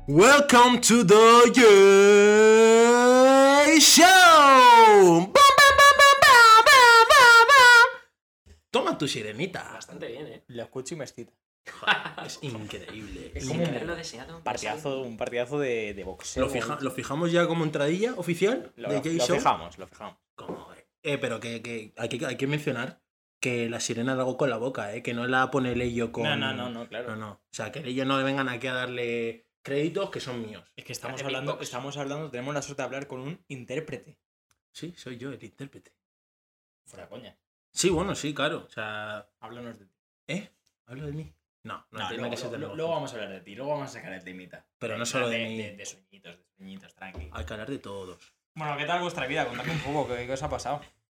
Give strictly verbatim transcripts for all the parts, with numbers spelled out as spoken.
Welcome to the Jay Show. ¡Bam, bam, bam, bam, bam, bam, bam, bam! Toma tu sirenita. Bastante bien, ¿eh? Lo escucho y me excita. Es increíble. Es Es como increíble. haberlo deseado. Un partidazo, un partidazo de, de boxeo. ¿Lo, fija- ¿Lo fijamos ya como entradilla oficial Lo, de Jay lo Show? fijamos, lo fijamos. ¿Cómo? Eh, pero que, que hay, que hay que mencionar que la sirena la hago con la boca, ¿eh? Que no la pone Leyo con... No, no, no, no, claro. No, no. O sea, que ellos no vengan aquí a darle créditos que son míos. Es que estamos Hace hablando, beatbox. estamos hablando, tenemos la suerte de hablar con un intérprete. Sí, soy yo el intérprete. Fuera coña. Sí, bueno, sí, claro. O sea... Háblanos de ti. ¿Eh? ¿Hablo de mí? No, no, No, tiene luego, que ser de luego- luego. luego vamos a hablar de ti, luego vamos a sacar el temita. Pero no solo de de mí. De, de sueñitos, de sueñitos, tranqui. Hay que hablar de todos. Bueno, ¿qué tal vuestra vida? Contadme un poco, ¿qué, qué os ha pasado?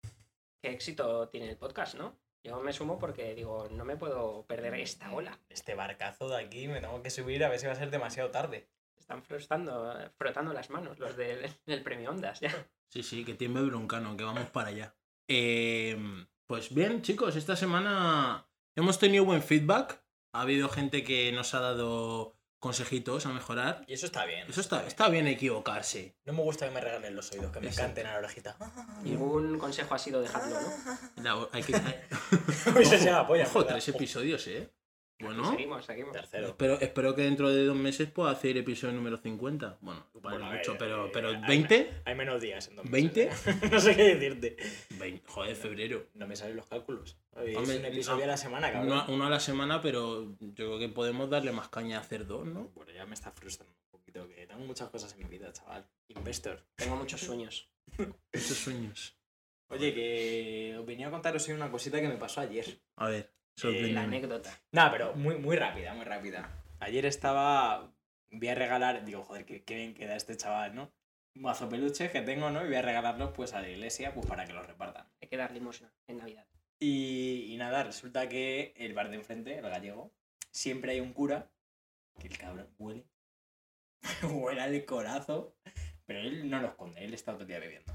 Qué éxito tiene el podcast, ¿no? Yo me sumo porque digo, no me puedo perder esta ola. Este barcazo de aquí me tengo que subir a ver si va a ser demasiado tarde. Están frotando, frotando las manos los del, del premio Ondas ya. Sí, sí, que tiene broncano, que vamos para allá. Eh, pues bien, chicos, esta semana hemos tenido buen feedback. Ha habido gente que nos ha dado consejitos a mejorar. Y eso está bien. Eso está, está bien equivocarse. No me gusta que me regalen los oídos, que me Exacto. canten a la orejita. Ningún consejo ha sido dejarlo, ¿no? La- hay que, hay- Eso se llama polla, Ojo, ¿verdad? tres episodios, ¿eh? Bueno, Seguimos, seguimos. Tercero. espero, espero que dentro de dos meses pueda hacer episodio número cincuenta. Bueno, igual Bueno, no mucho, eh, pero, eh, pero hay- ¿veinte? Hay menos días en dos ¿veinte? meses, ¿eh? No sé qué decirte. veinte. Joder, febrero. No me salen los cálculos. Es Hombre, un episodio no. a la semana, cabrón. Uno, uno a la semana, pero yo creo que podemos darle más caña a hacer dos, ¿no? Bueno, ya me está frustrando un poquito, que tengo muchas cosas en mi vida, chaval. Investor. Tengo muchos sueños. Esos sueños. Oye, que os venía a contaros hoy una cosita que me pasó ayer. A ver, Eh, La sorpréndeme. anécdota. Nada, pero muy, muy rápida, muy rápida. Ayer estaba... Voy a regalar... Digo, joder, qué, qué bien queda este chaval, ¿no? Un mazo peluches que tengo, ¿no? Y voy a regalarlos pues a la iglesia pues para que los repartan. Hay que dar limosna en Navidad. Y, y nada, resulta que el bar de enfrente, el gallego, siempre hay un cura que el cabrón huele. Huele al corazo. Pero él no lo esconde, él está todo el día bebiendo.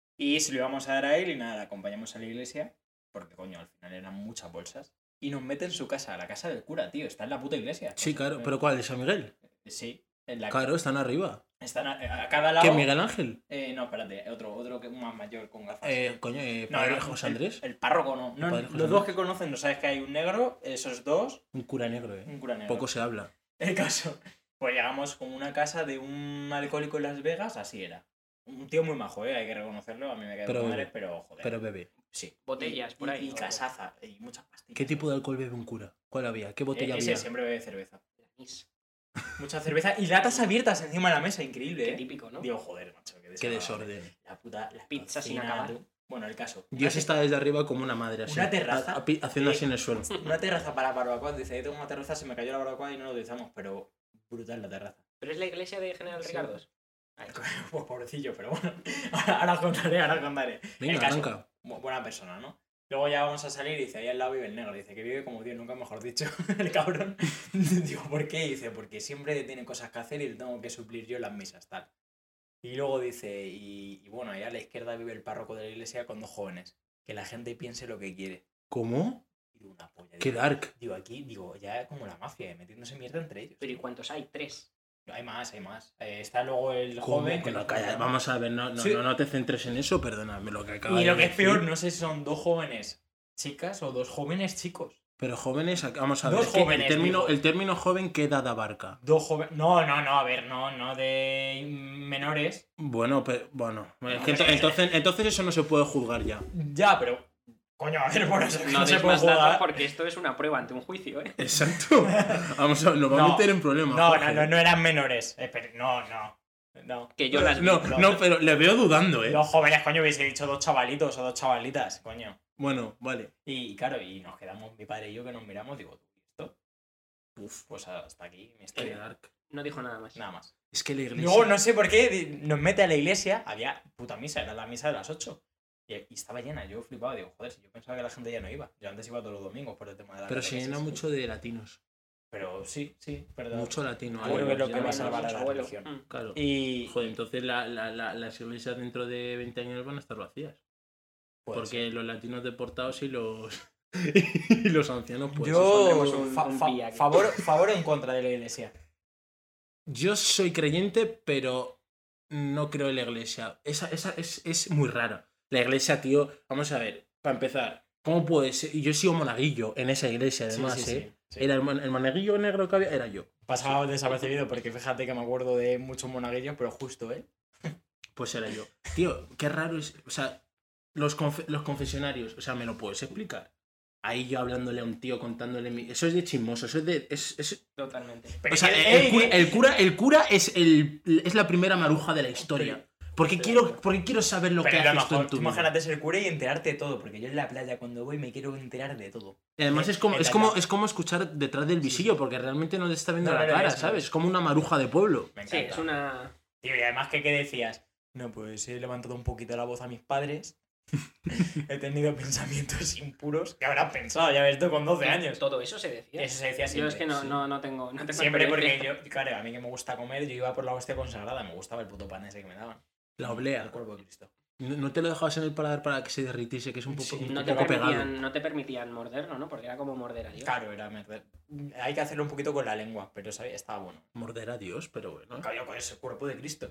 Y se lo íbamos a dar a él y nada, le acompañamos a la iglesia, porque coño, al final eran muchas bolsas. Y nos mete en su casa, a la casa del cura, tío. Está en la puta iglesia. Sí, O sea, claro. eh, ¿Pero cuál? ¿De San Miguel? Sí, en la Claro, están arriba. Están a, a cada lado. ¿Qué, Miguel Ángel? Eh, no, espérate, otro, otro que más mayor con gafas. Eh, coño, eh, No, padre no, José el- Andrés. El, párroco no. no Padre José los dos Andrés. que conocen, no sabes que hay un negro, esos dos, Un cura negro, eh. un cura negro. Poco se habla. El caso. Pues llegamos con una casa de un alcohólico en Las Vegas, así era. Un tío muy majo, ¿eh? Hay que reconocerlo, a mí me cae Pero de madre, bebe. pero joder. Pero bebé. sí. Botellas Y- por y- ahí, Y ¿no? casaza, y muchas pastillas. ¿Qué tipo de alcohol bebe un cura? ¿Cuál había? ¿Qué Eh, botella Ese había? siempre bebe cerveza. Anís. Mucha cerveza y latas abiertas encima de la mesa, increíble, Qué ¿eh? típico, ¿no? Digo, joder, macho, qué Qué desagradable. desorden. La puta... La Pizza sin cocina, acabar. tú. Bueno, el caso. Dios Una está desde arriba como una madre así. Una terraza. a- a- pi- haciendo Eh, así en el suelo. Una terraza para barbacoa. Dice, yo tengo una terraza, se me cayó la barbacoa y no lo utilizamos, pero brutal la terraza. Pero es la iglesia de General Sí. Ricardos. Ay, Pues pobrecillo, pero bueno. Ahora, ahora os contaré, ahora os contaré. Venga, El caso, arranca. bu- buena persona, ¿no? Luego ya vamos a salir y dice, ahí al lado vive el negro. Dice que vive como Dios, nunca mejor dicho. El cabrón. Digo, ¿por qué? Dice, porque siempre tiene cosas que hacer y le tengo que suplir yo las misas, tal. Y luego dice, y, y bueno, ahí a la izquierda vive el párroco de la iglesia con dos jóvenes. Que la gente piense lo que quiere. ¿Cómo? Y digo, una polla. Qué Digo, dark. Digo, aquí, digo, ya como la mafia, eh, metiéndose mierda entre ellos. Pero ¿y cuántos hay? Tres. Hay más, hay más. Eh, está luego el ¿Cómo? joven. Que no, no- calla. Vamos a ver, no, no, Sí. no, no te centres en eso, perdóname lo que acaba Y de lo que es decir. peor, no sé si son dos jóvenes chicas o dos jóvenes chicos. Pero jóvenes, vamos a ver. Dos es que jóvenes, el, término, digo. el término joven, ¿qué edad abarca? Dos jóvenes. No, no, no, a ver, no, no de menores. Bueno, pero, bueno. Es que Hombre. ento- entonces, entonces eso no se puede juzgar ya. Ya, pero. Coño, a ver, por eso es que No, no, se des puede más datos jugar. porque esto es una prueba ante un juicio, ¿eh? Exacto. Vamos a ver, nos va a No. meter en problemas. No, Jorge. no, no, no eran menores. Eh, pero no, no. No. Que yo las vi. No, no, pero le veo dudando, ¿eh? Los jóvenes, coño, hubiese dicho dos chavalitos o dos chavalitas, coño. Bueno, vale. Y claro, y nos quedamos, mi padre y yo, que nos miramos, digo, ¿tú y esto? Uf, pues hasta aquí mi Qué historia. dark. No dijo nada más. Nada más. Es que la iglesia... Luego, no sé por qué, di- nos mete a la iglesia. Había puta misa, era la misa de las ocho. Y, y estaba llena. Yo flipaba, digo, joder, si yo pensaba que la gente ya no iba. Yo antes iba todos los domingos por el tema de la Pero se catequesis. llena mucho de latinos. Pero sí, sí, perdón. Mucho latino. Yo creo que es lo ya que va a ves, salvar a Mucho la abuelo. religión. Mm. Claro. Y. Joder, entonces la, la, la- las iglesias dentro de veinte años van a estar vacías. puede Porque ser. los latinos deportados y los y los ancianos, pues. Yo. pondremos un- fa- un fa- pi aquí. favor, favor en contra de la iglesia. Yo soy creyente, pero no creo en la iglesia. Esa, esa es, es muy rara. La iglesia, tío, vamos a ver, para empezar, ¿cómo puede ser? Y yo he sido monaguillo en esa iglesia, además, Sí, sí, ¿eh? sí, sí. Era el, mon- el monaguillo negro que había, era yo. Pasaba desapercibido porque fíjate que me acuerdo de muchos monaguillos, pero justo, ¿eh? Pues era yo. Tío, qué raro es. O sea, los, confe- los confesionarios, o sea, ¿me lo puedes explicar? Ahí yo hablándole a un tío, contándole mi... Eso es de chismoso, eso es de... Es, es... Totalmente. Pero O sea, que- el, ey, cura, que- el, cura, el cura es, el, es la primera maruja de la historia. Porque Estoy de quiero, acuerdo. porque quiero saber lo Pero que a lo haces tú mejor, en tu tú vida. imagínate ser cura y enterarte de todo, porque yo en la playa cuando voy me quiero enterar de todo. Y además Eh, es como, en es, la como, playa. es como escuchar detrás del visillo, porque realmente no te está viendo No, la no lo cara, ves, no ¿sabes? ves. Es como una maruja de pueblo. Me Sí, encanta. es una... Tío, y además que qué decías, no, pues he levantado un poquito la voz a mis padres, he tenido pensamientos impuros, ¿qué habrás pensado? Ya ves tú con doce años. Todo eso se decía. Eso se decía Yo siempre. es que no, sí. no, no tengo... No tengo Siempre porque experiencia. yo, claro, a mí que me gusta comer, yo iba por la hostia consagrada, me gustaba el puto pan ese que me daban. La El oblea. cuerpo de Cristo. No, no te lo dejabas en el paladar para que se derritiese, que es un poco, Sí, un No te, poco pegado. permitían, no te permitían morderlo, ¿no? Porque era como morder a Dios. Claro, era merder. Hay que hacerlo un poquito con la lengua, pero ¿sabes? Estaba bueno. Morder a Dios, pero bueno. Claro, con ese cuerpo de Cristo.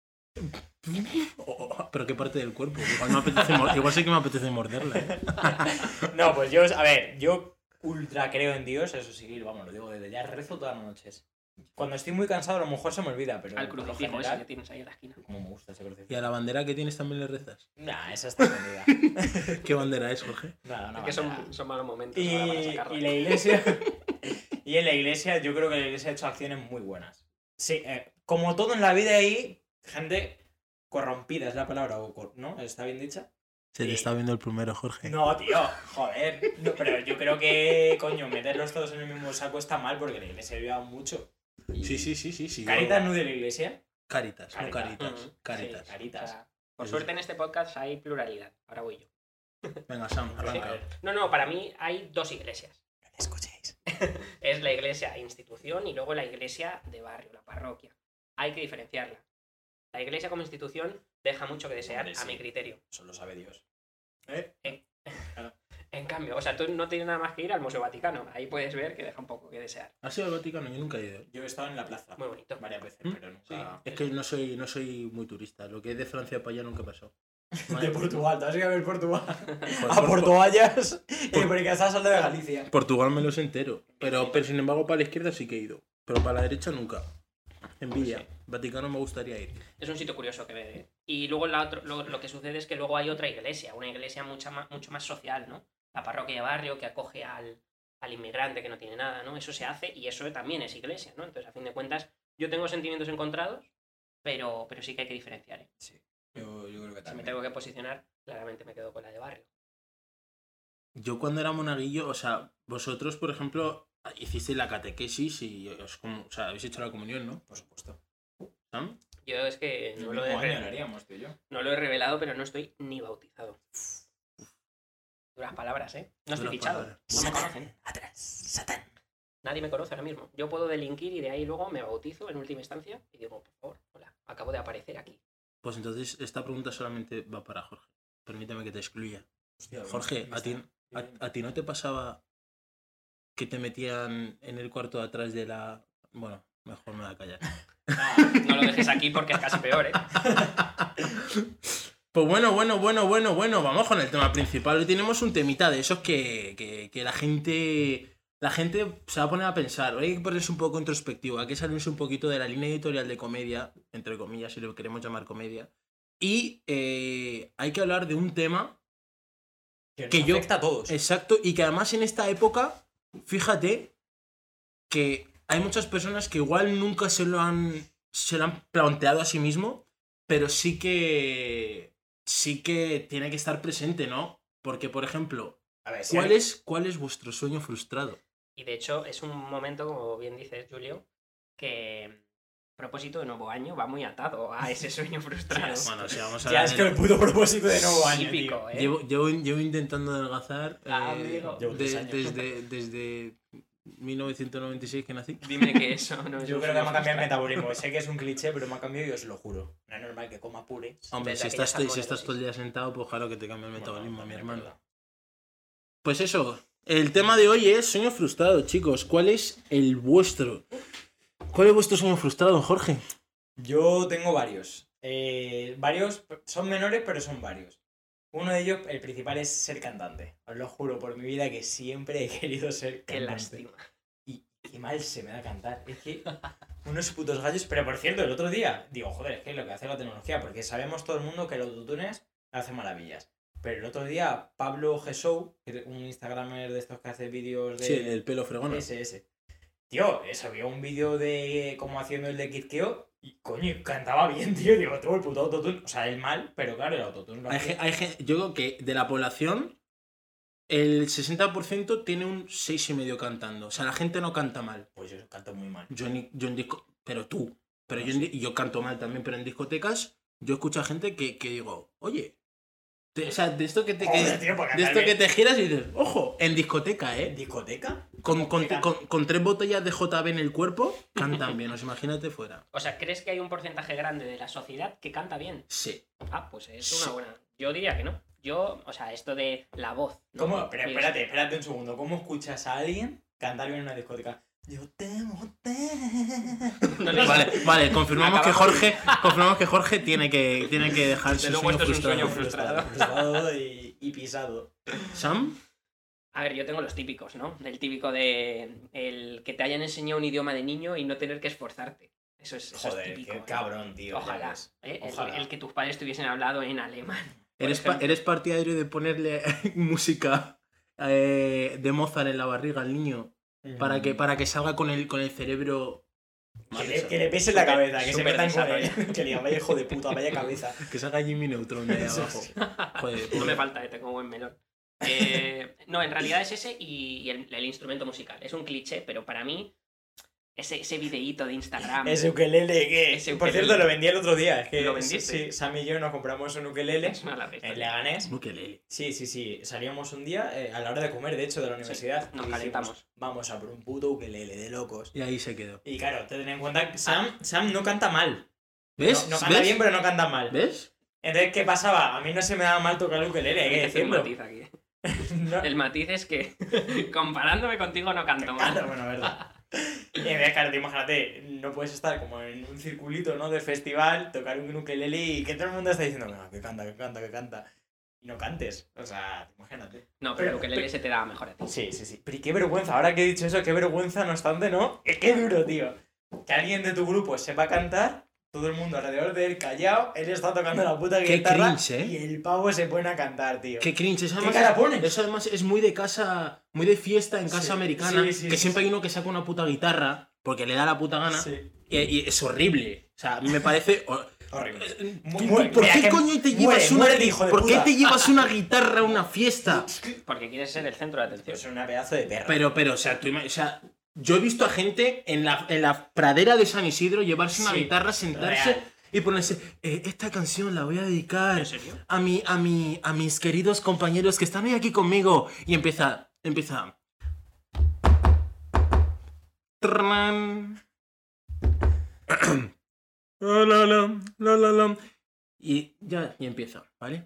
Oh, oh, pero qué parte del cuerpo. Igual, me apetece mor- igual sí que me apetece morderla. ¿eh? No, pues yo, a ver, yo ultra creo en Dios, eso sí, vamos, lo digo desde ya, rezo todas las noches. Cuando estoy muy cansado a lo mejor se me olvida, pero Al por lo crucifijo ese general, que tienes ahí en la esquina. como me gusta ese Y crucifijo. a la bandera que tienes también le rezas. Nah, esa está escondida. ¿Qué bandera es, Jorge? Nada, Es no. que son, son malos momentos Y, ahora para sacarla. y la iglesia. Y en la iglesia, yo creo que la iglesia ha hecho acciones muy buenas. Sí, eh, como todo en la vida hay gente corrompida, es la palabra, o cor- ¿no? ¿Está bien dicha? Se te Sí. está viendo el primero, Jorge. No, tío, joder. No, pero yo creo que, coño, meterlos todos en el mismo saco está mal porque la iglesia ayuda mucho. Y- Sí, sí, sí, sí. sí Caritas no de la iglesia. Caritas, no Caritas. caritas. Ujú. Caritas. Sí, Caritas. o sea, por Eso suerte en este podcast hay pluralidad. Ahora voy yo. Venga, Sam, arranca. No, no, para mí hay dos iglesias. No me escuchéis. Es la iglesia institución y luego la iglesia de barrio, la parroquia. Hay que diferenciarla. La iglesia como institución deja mucho que desear Hombre, a sí. mi criterio. Eso lo sabe Dios. ¿Eh? En cambio, o sea, tú no tienes nada más que ir al Museo Vaticano. Ahí puedes ver que deja un poco que desear. ¿Has ido al Vaticano? Yo nunca he ido. Yo he estado en la plaza Muy bonito. varias veces, ¿Mm? pero nunca. Es que no soy, no soy muy turista. Lo que es de Francia para allá nunca pasó. De Portugal, te vas a ir a ver Portugal. Joder, A por- Portoallas y porque estás al de Galicia. Portugal me los entero. Pero, pero sin embargo, para la izquierda sí que he ido. Pero para la derecha nunca. Envidia. Pues Vaticano me gustaría ir. Es un sitio curioso que ver. ¿eh? Y luego la otro, lo, lo que sucede es que luego hay otra iglesia, una iglesia mucha más, mucho más social, ¿no? La parroquia de barrio que acoge al, al inmigrante que no tiene nada, ¿no? Eso se hace y eso también es iglesia, ¿no? Entonces, a fin de cuentas, yo tengo sentimientos encontrados, pero, pero sí que hay que diferenciar, ¿eh? Sí, yo, yo creo que Si me también. tengo que posicionar, claramente me quedo con la de barrio. Yo cuando era monaguillo, o sea, vosotros, por ejemplo, hicisteis la catequesis y os, como- o sea, habéis hecho la comunión, ¿no? Por supuesto. ¿Sam? Yo es que El no lo, mismo he año re- lo haríamos, tú y yo. no lo he revelado, pero no estoy ni bautizado. Duras palabras, ¿eh? No estoy Duras fichado. palabras. No me conocen. Atrás, Satán. Nadie me conoce ahora mismo. Yo puedo delinquir y de ahí luego me bautizo en última instancia y digo, por favor, hola, acabo de aparecer aquí. Pues entonces esta pregunta solamente va para Jorge. Permíteme que te excluya. Hostia, Jorge, me ¿a ti, está- a, a ti no te pasaba que te metían en el cuarto de atrás de la... Bueno, mejor me voy a callar. Ah, No lo dejes aquí porque es casi peor, ¿eh? Pues bueno, bueno, bueno, bueno, bueno, vamos con el tema principal. Hoy tenemos un temita de esos que, que, que la gente... La gente se va a poner a pensar, hay que ponerse un poco introspectivo, hay que salirse un poquito de la línea editorial de comedia, entre comillas, si lo queremos llamar comedia, y eh, hay que hablar de un tema que que nos yo- afecta a todos. exacto, y que además en esta época, fíjate que hay muchas personas que igual nunca se lo han, se lo han planteado a sí mismo, pero sí que sí que tiene que estar presente, ¿no? Porque, por ejemplo, A ver, si ¿cuál hay- es, cuál es vuestro sueño frustrado? Y de hecho es un momento, como bien dices, Julio, que propósito de nuevo año va muy atado a ese sueño frustrado. Bueno, si vamos a Ya hablar es de- que el puto propósito de nuevo año, Típico, tío. ¿eh? Llevo, llevo, llevo intentando adelgazar Ah, eh, amigo. Llevo tres de- años. desde, desde mil novecientos noventa y seis que nací. Dime que eso no es Yo un creo que me sueño ha cambiado el frustrado. metabolismo. Sé que es un cliché, pero me ha cambiado y os lo juro. No es normal que coma purés. Hombre, Desde si estás, aquellas si estás salmonelosis. todo el día sentado, pues claro que te cambia el metabolismo, Bueno, mi es hermano. verdad. Pues eso, el tema de hoy es sueño frustrado, chicos. ¿Cuál es el vuestro? ¿Cuál es vuestro sueño frustrado, Jorge? Yo tengo varios. Eh, varios, son menores, pero son varios. Uno de ellos, el principal, es ser cantante. Os lo juro por mi vida que siempre he querido ser Qué cantante. lástima. Y qué mal se me da cantar. Es que unos putos gallos. Pero por cierto, el otro día, digo, joder, es que es lo que hace la tecnología, porque sabemos todo el mundo que el autotune hace maravillas. Pero el otro día, Pablo Gesou, un instagramer de estos que hace vídeos de... Sí, el pelo fregona. Ese, ese. Tío, subió un vídeo de como haciendo el de Kizkeo y, coño, cantaba bien, tío. Digo, todo el puto autotune. O sea, él mal, pero claro, el autotune lo Hay, hace. ge- hay gen- yo creo que de la población, el sesenta por ciento tiene un seis y medio cantando. O sea, la gente no canta mal. Pues yo canto muy mal. Yo en, yo en disco... Pero tú. Pero No yo, en sé. di- yo canto mal también, pero en discotecas yo escucho a gente que, que digo, oye... te- o sea, de esto que te... que- Joder, tío, porque de esto cantar que bien. te giras y dices, ojo, en discoteca, ¿En ¿eh? discoteca? Con, con, que con- con tres botellas de J B en el cuerpo, cantan bien. Os imagínate fuera. O sea, ¿crees que hay un porcentaje grande de la sociedad que canta bien? Sí. Ah, pues es Sí. una buena. Yo diría que no. Yo, o sea, esto de la voz. ¿no? ¿Cómo? Pero Mira, espérate, espérate un segundo. ¿Cómo escuchas a alguien cantar bien en una discoteca? Yo te boté. No le- Vale, vale, confirmamos que Acabamos Jorge, confirmamos que Jorge tiene que, tiene que dejar Desde su luego sueño esto es un sueño frustrado. frustrado. Frustrado y, y pisado. ¿Sam? A ver, yo tengo los típicos, ¿no? Del típico de el que te hayan enseñado un idioma de niño y no tener que esforzarte. Eso es, eso Joder, es típico. qué ¿eh? cabrón, tío. ya Ojalá, ves. ¿eh? El- Ojalá. El, que tus padres te hubiesen hablado en alemán. por ¿Eres, pa- ejemplo. ¿Eres partidario de ponerle música eh, de Mozart en la barriga al niño para que, para que salga con el, con el cerebro... Que le, que le pese la Súper- cabeza, que se súper metan con él. desarrollado. Que le diga, vaya hijo de puta, vaya cabeza. Que salga Jimmy Neutron de ahí Eso abajo. sí. Joder, No pobre. me falta, eh, tengo buen melón. Eh, no, en realidad es ese y, y el, el instrumento musical. Es un cliché, pero para mí, ese, ese videíto de Instagram. Ese ukelele que... Ese Por ukelele. cierto, lo vendí el otro día. Es que ¿Lo vendiste? Sí, Sam y yo nos compramos un ukelele Es una larga en historia. Leganés. Ukelele. Sí, sí, sí. Salíamos un día eh, a la hora de comer, de hecho, de la universidad. nos y dijimos, calentamos. vamos a por un puto ukelele de locos. Y ahí se quedó. Y claro, te ten en cuenta que Sam, Sam no canta mal. ¿Ves? No, no canta ¿Ves? bien, pero no canta mal. ¿Ves? Entonces, ¿qué pasaba? A mí no se me daba mal tocar el ukelele, hay Hay que que hacer un decirlo. matiz aquí. No- El matiz es que, comparándome contigo, no canto Claro, mal. bueno, verdad. Y entonces, claro, te imagínate, no puedes estar como en un circulito, ¿no? De festival, tocar un ukelele y que todo el mundo está diciendo, no, que canta, que canta, que canta. Y no cantes. O sea, imagínate. No, pero Pero- el ukelele pero- se te da mejor a ti. Sí, sí, sí. Pero y qué vergüenza, ahora que he dicho eso, qué vergüenza, no obstante, ¿no? Eh, Qué duro, tío. Que alguien de tu grupo sepa cantar, todo el mundo alrededor de él callado, él está tocando la puta Qué guitarra cringe, ¿eh? y el pavo se pone a cantar, tío. Qué cringe. Eso ¿Qué además, cara pones? eso además es muy de casa, muy de fiesta en casa Sí, americana, sí, sí, que sí, siempre sí. hay uno que saca una puta guitarra porque le da la puta gana Sí. y, y es horrible. O sea, a mí me parece... o- Horrible. ¿Por, Mu- mu- por mira qué que coño te muere, llevas una, muérete, hijo de ¿por qué puta? te llevas una guitarra a una fiesta? Porque quieres ser el centro de atención. Es una pedazo de perra. Pero, pero, o sea, tú ima- o sea, yo he visto a gente en la, en la pradera de San Isidro llevarse una Sí, guitarra, sentarse real. y ponerse, "Eh, esta canción la voy a dedicar ¿En serio? a mi, a mi, a mis queridos compañeros que están hoy aquí conmigo. Y empieza, empieza. Trrrrán. La, la, la, la, la, la. Y ya, y empieza, ¿vale?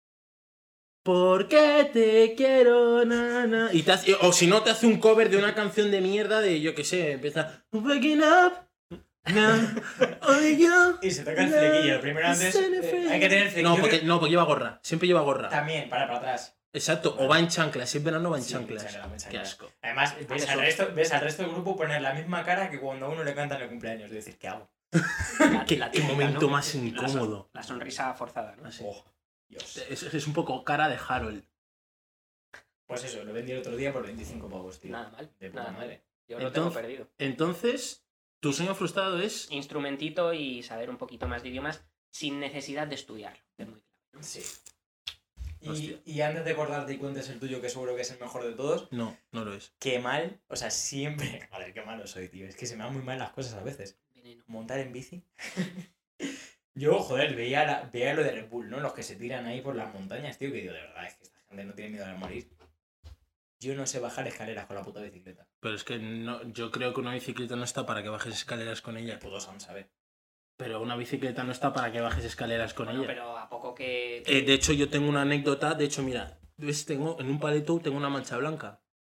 Porque te quiero, na, na. Y te hace- o si no, te hace un cover de una canción de mierda de, yo qué sé, empieza. Waking up. na, only you, Y se toca el flequillo. Lo primero antes. eh, hay que tener el flequillo. No, porque, no, porque lleva gorra. Siempre lleva gorra. También, para, para atrás. Exacto, o va en chanclas. Si es verano, va en Sí, chanclas. chancla, va en Qué chancla. asco. Además, ves eso. al, resto, ves al resto del grupo poner la misma cara que cuando a uno le cantan el cumpleaños. Es decir, ¿qué hago? La- Qué, la qué típica, momento ¿no? más La son- incómodo. La sonrisa forzada, ¿no? Así. Oh, Dios. Es, es un poco cara de Harold. Pues eso, lo vendí el otro día por veinticinco pavos, tío. Nada mal. De puta Nada mal. madre. Yo lo Entonces- tengo perdido. Entonces, tu sueño frustrado es. Instrumentito y saber un poquito más de idiomas sin necesidad de estudiarlo. Es muy claro. Sí. Y, Hostia. y antes de acordarte y cuentes el tuyo, que seguro que es el mejor de todos, No, no lo es. qué mal, o sea, siempre... Joder, qué malo soy, tío. Es que se me dan muy mal las cosas a veces. Veneno. Montar en bici. Yo, joder, veía, la- veía lo de Red Bull, ¿no? Los que se tiran ahí por las montañas, tío, que digo, de verdad, es que esta gente no tiene miedo a morir. Yo no sé bajar escaleras con la puta bicicleta. Pero es que no, yo creo que una bicicleta no está para que bajes escaleras con ella. El puto Sam sabe. Pero una bicicleta no está para que bajes escaleras con Bueno, ella. pero a poco que... Eh, de hecho, yo tengo una anécdota. De hecho, mira, ¿ves? Tengo, en un paleto tengo una mancha blanca.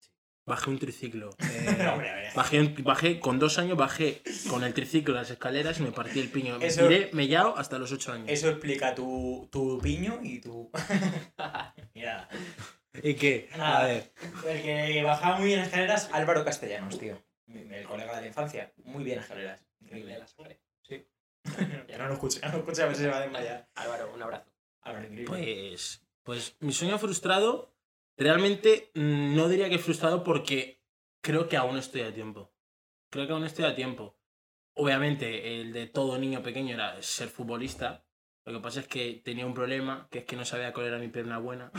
Bajé un triciclo. Eh, No, hombre, a ver. bajé, bajé, con dos años bajé con el triciclo las escaleras y me partí el piño. Me Eso- tiré mellao hasta los ocho años. Eso explica tu, tu piño y tu... Mira. ¿Y qué? Nada. A ver. El que bajaba muy bien escaleras, Álvaro Castellanos, tío. El colega de la infancia. Muy bien escaleras. De Increíble. la sangre. Ya no lo escucho, ya no lo escucho, a ver si se va a desmayar. Álvaro, un abrazo. Álvaro, increíble. Pues, pues mi sueño frustrado, realmente mm, no diría que frustrado porque creo que aún estoy a tiempo. Creo que aún estoy a tiempo. Obviamente, el de todo niño pequeño era ser futbolista. Lo que pasa es que tenía un problema, que es que no sabía cuál era mi pierna buena.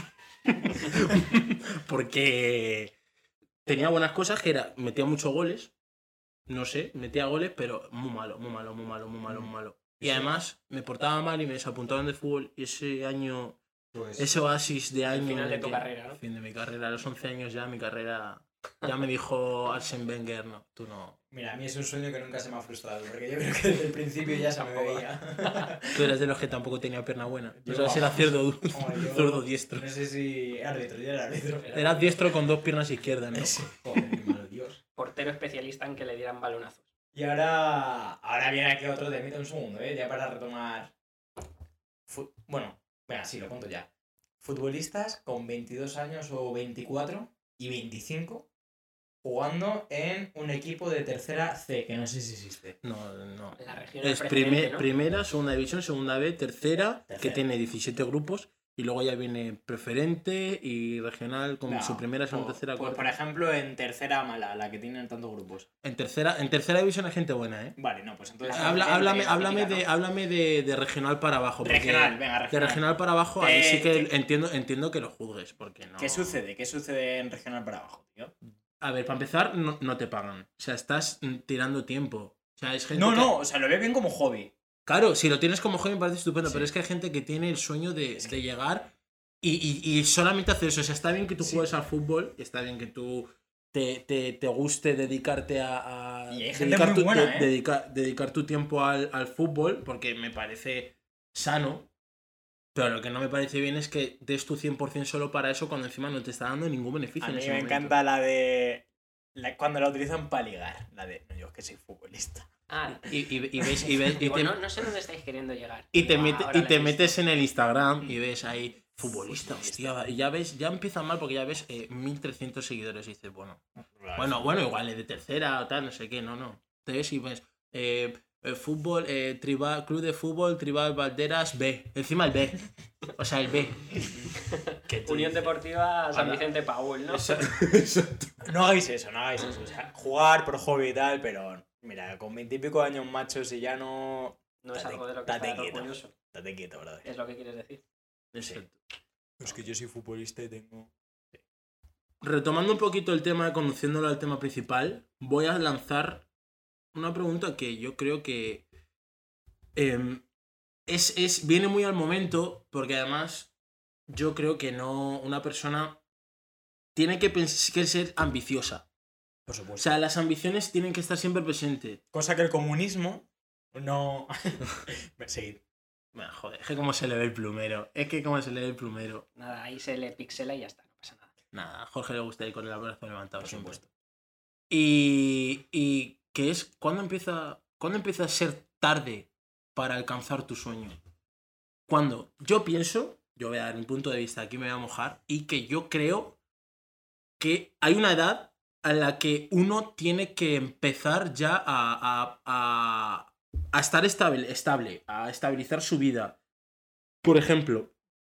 Porque tenía buenas cosas, que era, metía muchos goles. No sé, metía goles, pero muy malo, muy malo, muy malo, muy malo, muy malo. Y Sí. además me portaba mal y me desapuntaban de fútbol. Y ese año, Pues, ese oasis de año. final de en tu que- carrera, ¿no? Fin de mi carrera. A los once años ya mi carrera. Ya me dijo Arsene Wenger, no, tú no. mira, a mí es un sueño que nunca se me ha frustrado, porque yo creo que desde el principio ya se me Tampoco. veía. Tú eras de los que tampoco tenía pierna buena. Yo- O sea, si era zurdo, Como yo- zurdo diestro. No sé si árbitro, yo era árbitro. Eras diestro con dos piernas izquierdas, ¿no? Sí. Joder, qué malo, Dios. Portero especialista en que le dieran balonazos. Y ahora, ahora viene aquí otro temita un segundo, ¿eh? Ya para retomar... Fu- Bueno, venga, sí, lo cuento ya. Futbolistas con veintidós años o veinticuatro y veinticinco jugando en un equipo de tercera C, que no sé si existe. No, no. En la región Es del primer- precedente, ¿no? primera, segunda división, segunda B, tercera, que Tercera. tiene diecisiete grupos. Y luego ya viene preferente y regional con No, su primera, segunda, por- tercera, Pues, cuarta. por ejemplo, en tercera mala, la que tienen tantos grupos. En tercera, en tercera división hay gente buena, ¿eh? Vale, no, pues entonces... La- Habla, gente, háblame, la háblame, típica, de, ¿no? háblame de, de regional para abajo. porque Regional, venga, De regional. regional para abajo, ahí Eh, sí que ¿qué- entiendo, entiendo que lo juzgues, porque no... ¿Qué sucede? ¿Qué sucede en regional para abajo, tío? A ver, para empezar, no, no te pagan. O sea, estás mm, tirando tiempo. O sea, es gente No, que- no, o sea, lo veo bien como hobby. Claro, si lo tienes como joven me parece estupendo, Sí. pero es que hay gente que tiene el sueño de, Es que- de llegar y, y- y solamente hacer eso. O sea, está bien que tú Sí. juegues al fútbol, está bien que tú te, te, te guste dedicarte a... a Y hay gente dedicar muy tu, buena, de- ¿eh? dedicar, dedicar tu tiempo al, al fútbol, porque me parece sano. Pero lo que no me parece bien es que des tu cien por ciento solo para eso cuando encima no te está dando ningún beneficio A en mí ese me momento. encanta la de... la- cuando la utilizan para ligar. La de... No, yo es que soy futbolista. Ah, Y, y- y ves, y ves- y digo, te- no, no sé dónde estáis queriendo llegar. Y te, Digo, mete- ahora y la te he visto. metes en el Instagram y ves ahí futbolista, Futbolista. hostia, y ya ves, ya empieza mal porque ya ves eh, mil trescientos seguidores y dices, bueno, bueno, bueno, igual es de tercera o tal, no sé qué, no, no. Te ves y ves eh, eh, fútbol, eh, tribal, club de fútbol, Tribal Valderas, B, encima el B, o sea, el B. ¿Qué tú Unión dices? Deportiva San Ala. Vicente Paul, ¿no? Eso- exacto. No hagáis eso, no hagáis eso. O sea, jugar por hobby y tal, pero... Mira, con veintipico años machos y ya no... No es Date- algo de lo que date estar quieto. orgulloso. Date quieto, brother. Es lo que quieres decir. Exacto. Es que yo soy futbolista y tengo... Retomando un poquito el tema, conduciéndolo al tema principal, voy a lanzar una pregunta que yo creo que em, es, es, viene muy al momento, porque además yo creo que no una persona tiene que, pens- que ser ambiciosa. Por O supuesto. sea, las ambiciones tienen que estar siempre presentes. Cosa que el comunismo no... Seguid. Bueno, joder, es que cómo se le ve el plumero. Es que cómo se le ve el plumero. Nada, ahí se le pixela y ya está, no pasa nada. Nada, a Jorge le gusta ir con el brazo levantado. Por siempre. supuesto. Y, y que es cuando empieza, cuando empieza a ser tarde para alcanzar tu sueño. Cuando yo pienso, yo voy a dar mi punto de vista, aquí me voy a mojar, y que yo creo que hay una edad a la que uno tiene que empezar ya a, a, a, a estar estable, estable, a estabilizar su vida. Por ejemplo,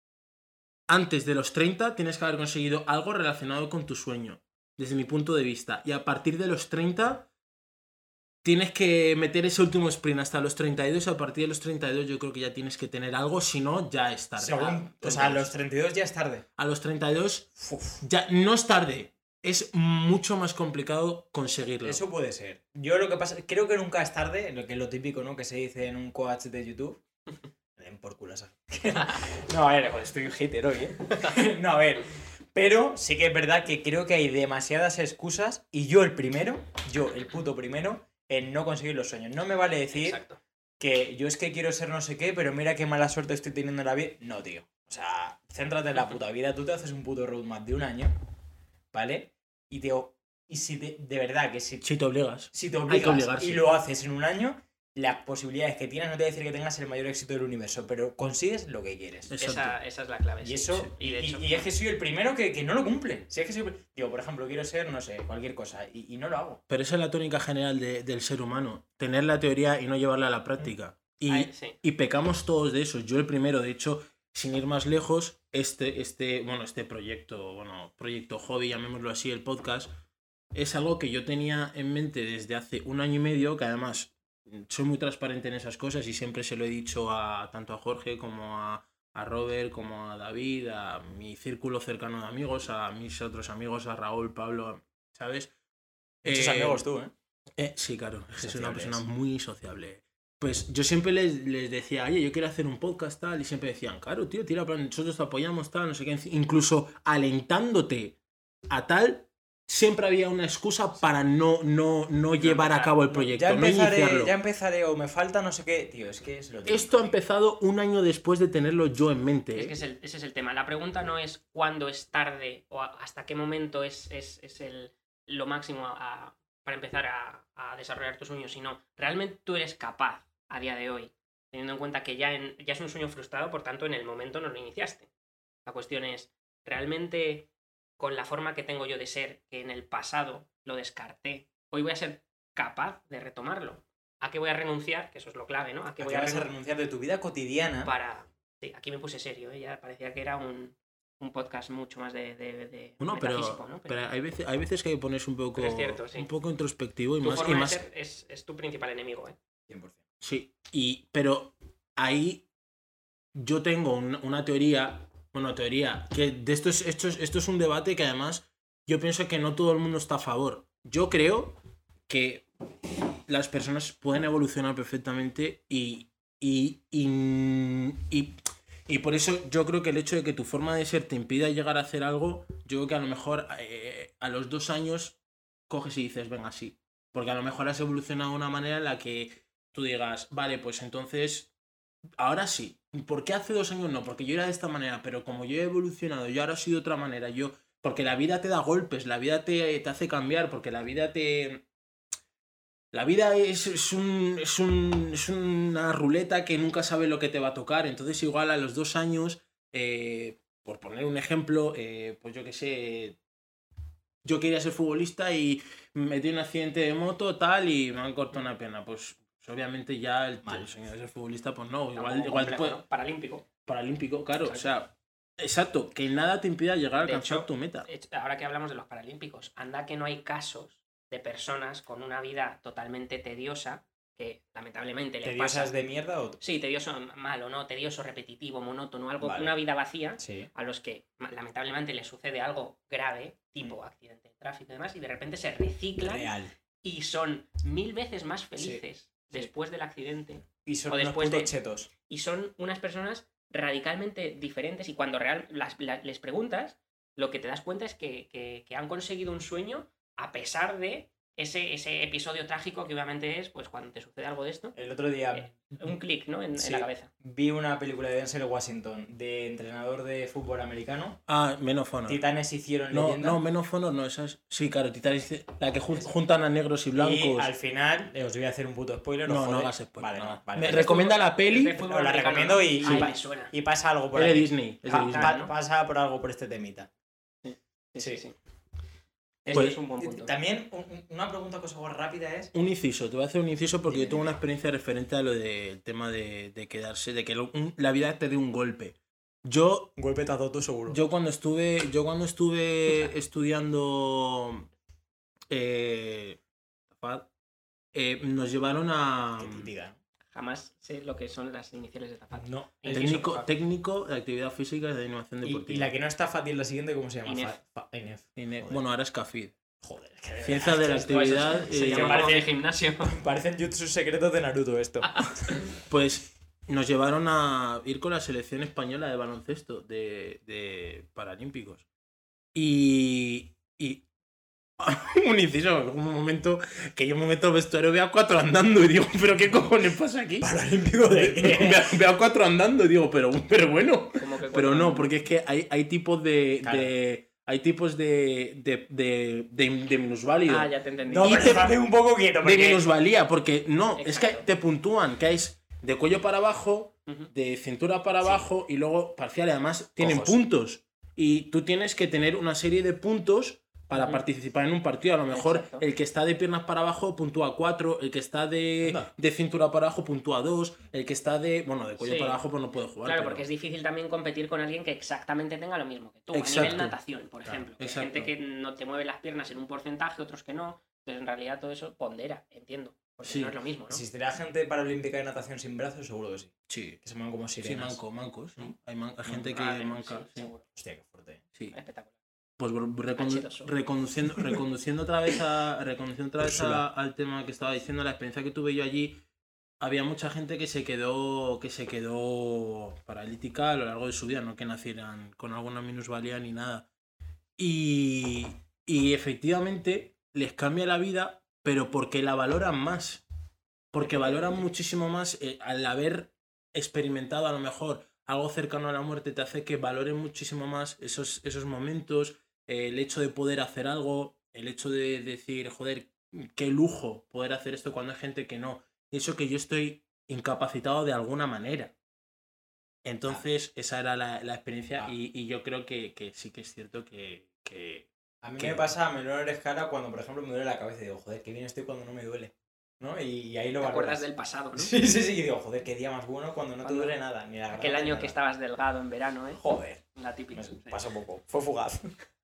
antes de los treinta tienes que haber conseguido algo relacionado con tu sueño, desde mi punto de vista. Y a partir de los treinta tienes que meter ese último sprint hasta los treinta y dos. A partir de los treinta y dos yo creo que ya tienes que tener algo, si no, ya es tarde. Según... Ah, O sea, a los treinta y dos ya es tarde. a los treinta y dos Uf. ya no es tarde. Es mucho más complicado conseguirlo. Eso puede ser. Yo lo que pasa, creo que nunca es tarde, lo que es lo típico, ¿no? Que se dice en un coach de YouTube. Me den por culo esa. No, a ver, joder, estoy un hater hoy, ¿eh? No, a ver. Pero sí que es verdad que creo que hay demasiadas excusas y yo el primero, yo el puto primero, en no conseguir los sueños. No me vale decir Exacto. que yo es que quiero ser no sé qué, pero mira qué mala suerte estoy teniendo en la vida. No, tío. O sea, céntrate en la puta vida. Tú te haces un puto roadmap de un año, ¿vale? Y te y si te, de verdad que si, Si te obligas. si te Hay que obligas obligarse. y lo haces en un año, las posibilidades que tienes, no te voy a decir que tengas el mayor éxito del universo, pero consigues lo que quieres. Exacto. Esa, esa es la clave. Y sí. eso, Sí. y, Y de hecho, y- y es que soy el primero que, que no lo cumple. Si es que soy, digo, por ejemplo, quiero ser, no sé, cualquier cosa, y, y no lo hago. Pero esa es la tónica general de- del ser humano. Tener la teoría y no llevarla a la práctica. Y, Ay, sí. y pecamos todos de eso. Yo el primero, de hecho, sin ir más lejos, este, este, bueno, este proyecto, bueno, proyecto hobby, llamémoslo así, el podcast, es algo que yo tenía en mente desde hace un año y medio, que además soy muy transparente en esas cosas y siempre se lo he dicho a tanto a Jorge como a, a Robert, como a David, a mi círculo cercano de amigos, a mis otros amigos, a Raúl, Pablo, ¿sabes? Muchos Eh, amigos tú, ¿eh? eh, sí, claro, es que soy una Sociables. persona muy sociable. Pues yo siempre les, les decía, oye, yo quiero hacer un podcast tal, y siempre decían, claro, tío, tira, plan, nosotros te apoyamos tal, no sé qué, incluso alentándote a tal, siempre había una excusa para no, no, no llevar a empezar. cabo el No, proyecto, ya no empezaré, iniciarlo. ya empezaré o me falta no sé qué. Tío, es que es lo típico. Esto ha empezado un año después de tenerlo yo en mente. Es ¿eh? que es el- ese es el tema. La pregunta no es cuándo es tarde o a- hasta qué momento es, es, es el, lo máximo a- a- para empezar a, a desarrollar tus sueños, sino realmente tú eres capaz a día de hoy, teniendo en cuenta que ya, en, ya es un sueño frustrado, por tanto en el momento no lo iniciaste. La cuestión es, ¿realmente con la forma que tengo yo de ser, que en el pasado lo descarté, hoy voy a ser capaz de retomarlo? ¿A qué voy a renunciar? Que eso es lo clave, ¿no? ¿A qué ¿A voy qué a vas a renunciar? renunciar de tu vida cotidiana? Para... Sí, aquí me puse serio, ¿eh? Ya parecía que era un, un podcast mucho más de, de, de Bueno, pero, metafísico, ¿no? pero hay, veces, hay veces que hay que ponerse un poco, Pero es cierto, sí. un poco introspectivo y tu más... forma Y de más ser es, es tu principal enemigo, ¿eh? cien por ciento. Sí, y, pero ahí yo tengo un- una teoría, bueno, teoría, que de esto es, esto, es, esto es un debate que además yo pienso que no todo el mundo está a favor. Yo creo que las personas pueden evolucionar perfectamente y, y, y, y, y por eso yo creo que el hecho de que tu forma de ser te impida llegar a hacer algo, yo creo que a lo mejor eh, a los dos años coges y dices, venga, sí. Porque a lo mejor has evolucionado de una manera en la que tú digas, vale, pues entonces, ahora sí. ¿Por qué hace dos años no? Porque yo era de esta manera, pero como yo he evolucionado, yo ahora soy de otra manera, yo... Porque la vida te da golpes, la vida te, te hace cambiar, porque la vida te... La vida es, es, un, es, un, es una ruleta que nunca sabes lo que te va a tocar. Entonces igual a los dos años, eh, por poner un ejemplo, eh, pues yo qué sé, yo quería ser futbolista y me metí en un accidente de moto tal y me han cortado una pierna. Pues, pues obviamente ya el, el sueño de ser futbolista, pues no, igual, Tampoco igual complejo, pues, ¿no? Paralímpico. paralímpico, claro, Exacto. o sea, exacto, que nada te impida llegar a De alcanzar hecho, tu meta. De hecho, ahora que hablamos de los paralímpicos, anda que no hay casos de personas con una vida totalmente tediosa que lamentablemente le ¿Tediosas pasa... de mierda o...? Sí, tedioso malo, ¿no? Tedioso, repetitivo, monótono, algo, Vale. una vida vacía, Sí. a los que ma- lamentablemente les sucede algo grave, tipo accidente de tráfico y demás, y de repente se reciclan Real. y son mil veces más felices sí. después del accidente. Y son O unos después putos de- chetos. Y son unas personas radicalmente diferentes y cuando real, las, la- les preguntas, lo que te das cuenta es que, que- que han conseguido un sueño a pesar de ese, ese episodio trágico que obviamente es, pues cuando te sucede algo de esto, El otro día eh, un clic, ¿no? En, en Sí. la cabeza. vi una película de Denzel Washington de entrenador de fútbol americano. Ah, menófono. Titanes hicieron No, leyenda. no, menófono no, esa es... Sí, claro, Titanes, dice- la que jun- juntan a negros y blancos. Y al final, eh, os voy a hacer un puto spoiler. No, os no jode. hagas spoiler. Vale, no. no, vale. Me Es de recomienda fútbol- la peli. es de fútbol Os la americano, recomiendo ¿no? y- Ay, y- me suena. Y pasa algo por Es de aquí. Disney. Es de Ah, Disney. Pa- ¿no? Pasa por algo por este temita. Sí, Sí. sí, sí. Eso Pues- es un buen punto. También un- un- una pregunta que os hago rápida es... Un inciso, te voy a hacer un inciso porque Dime, yo tengo dime. una experiencia referente a lo del tema de, de quedarse, de que lo- un- la vida te dé un golpe. Yo, Un golpe tú seguro. yo cuando estuve, yo cuando estuve estudiando eh, eh, nos llevaron a Qué típica, ¿no? Jamás sé lo que son las iniciales de Zapato. No. Inciso, técnico, Zapato. técnico de actividad física y de animación Y, deportiva. y la que no está fácil, la siguiente, ¿cómo se llama? INEF. Fa- fa- INEF. Ine- Joder. Bueno, ahora es CAFID. Joder, es que de Ciencia verdad, de la es que esto- actividad. Se eh, llama parece- como de gimnasio. Parecen jutsu secretos de Naruto esto. Pues nos llevaron a ir con la selección española de baloncesto de, de Paralímpicos. Y. y un inciso, un momento que yo me meto al vestuario, veo a cuatro andando y digo, ¿pero qué cojones pasa aquí? ¿Paralímpico de qué? Veo, veo a cuatro andando y digo, pero, pero bueno. Como que Pero cuando- no, porque es que hay, hay tipos de, Claro. de- hay tipos de, de, de, de, de minusválido. Ah, ya te entendí. No, Y pero te- estate un poco quieto. De Porque... minusvalía, porque no, es que Exacto. te puntúan, que es de cuello para abajo, Ujú. de cintura para Sí. abajo y luego parcial. Además, tienen Ojos. puntos. Y tú tienes que tener una serie de puntos para Ujú. participar en un partido. A lo mejor Exacto. el que está de piernas para abajo puntúa cuatro, el que está de, Anda. de cintura para abajo puntúa dos, el que está de. Bueno, de cuello Sí. para abajo pues no puede jugar. Claro, pero- porque es difícil también competir con alguien que exactamente tenga lo mismo que tú. A Exacto. nivel natación, por Claro, ejemplo. Hay exacto. gente que no te mueve las piernas en un porcentaje, otros que no. Entonces, en realidad, todo eso pondera, entiendo. Porque Sí. no es lo mismo, ¿no? ¿Existirá gente paralímpica de natación sin brazos? Seguro que sí. Sí, Que se mueven como sí, sirenas. manco, manco, sí. Hay, man- hay gente que Probablemente, manca. sí, Sí, seguro. Hostia, qué fuerte. sí. Espectacular. Pues re- recondu- H dos O. reconduciendo, reconduciendo otra vez, a, reconduciendo otra vez a- Úrsula. al tema que estaba diciendo, la experiencia que tuve yo allí, había mucha gente que se quedó que se quedó paralítica a lo largo de su vida, no que nacieran con alguna minusvalía ni nada. Y, y efectivamente les cambia la vida, pero porque la valoran más. Porque valoran muchísimo más eh, al haber experimentado a lo mejor algo cercano a la muerte, te hace que valoren muchísimo más esos, esos momentos, eh, el hecho de poder hacer algo, el hecho de decir, joder, qué lujo poder hacer esto cuando hay gente que no. Y eso que yo estoy incapacitado de alguna manera. Entonces, esa era la, la experiencia Ah. y, y yo creo que, que sí que es cierto que... que- A mí ¿Qué? me pasa a menor escala cuando, por ejemplo, me duele la cabeza y digo, joder, qué bien estoy cuando no me duele. ¿No? Y, y ahí lo ¿Te acuerdas valoras. del pasado, no? Sí, sí, sí. Y digo, joder, qué día más bueno cuando no te Cuando- duele nada. Ni la garganta, Aquel año ni que nada. estabas delgado en verano, ¿eh? Joder. La típica. Me sí. pasó poco. Fue fugaz.